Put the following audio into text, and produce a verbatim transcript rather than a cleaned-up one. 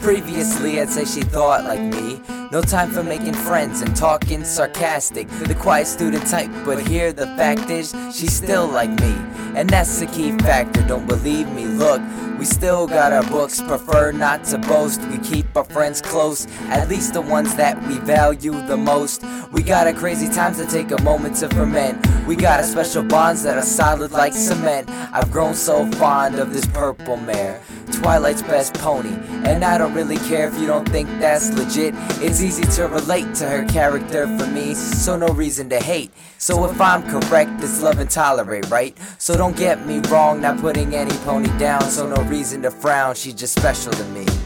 Previously I'd say she thought like me, no time for making friends and talking sarcastic, the quiet student type, but here the fact is, she's still like me, and that's the key factor. Don't believe me? Look, we still got our books, prefer not to boast. We keep our friends close, at least the ones that we value the most. We got our crazy times that take a moment to ferment. We got our special bonds that are solid like cement. I've grown so fond of this purple mare, Twilight's best pony, and I don't really care if you don't think that's legit. It's easy to relate to her character for me, so no reason to hate. So if I'm correct, it's love and tolerate, right? So don't get me wrong, not putting any pony down, so no reason to frown, she's just special to me.